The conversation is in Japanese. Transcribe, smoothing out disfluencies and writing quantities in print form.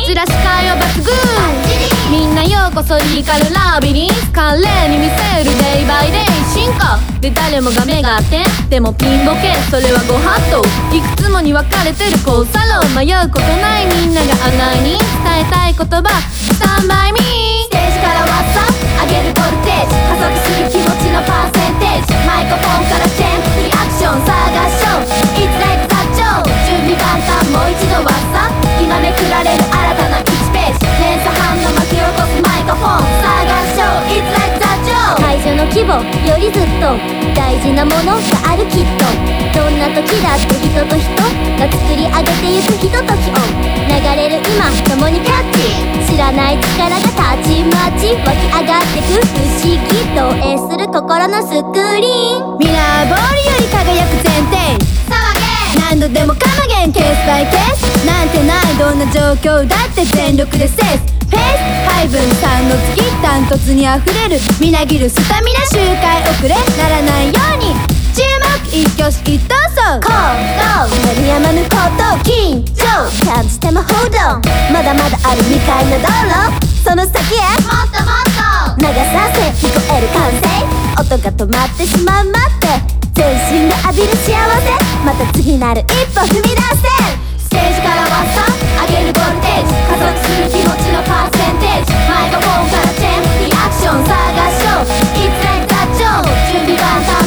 ちら視界を抜群。みんなようこそリリカルラビリンス。華麗に見せるデイバイデイ進化で、誰もが目が点でもピンボケ、それはご法度。いくつもに分かれてる交差路、迷うことないみんなが案内に伝えたい言葉スタンバイミー。 ステージからワッサ上げるボルテージ、加速する気持ちのパーセンテージ。マイクロフォンからチェンリアクション探しょう。いつらいつ座長準備万端、もう一度ワッサ今めくられる新たな1ページ。連鎖反応巻き起こすマイクロフォン探しょう。いつらいつ座長会場の規模よりずっと大事なものがあるきっと。どんな時だって人と人が作り上げてゆくひとときを流れる今共にキャッチ。知らない力がたちまち湧き上がってく不思議投影する心のスクリーン。 ミラーボールより輝く前提騒げ何度でもカマゲンケースバイケースなんてない。どんな状況だって全力でセースペース配分3の次ダントツに溢れるみなぎるスタミナ周回遅れならないように注目一挙手一投足行動鳴りやまぬこと緊張感じても Hold on まだまだある未開の道路。その先へもっともっと流させ聞こえる歓声。音が止まってしまう待って全身で浴びる幸せ。また次なる一歩踏み出せ。 ステージからワッサ上げるボルテージ、加速する気持ちのパーセンテージ。マイクロフォンからチェンリアクション探しょう。いつらいつ座長準備万端、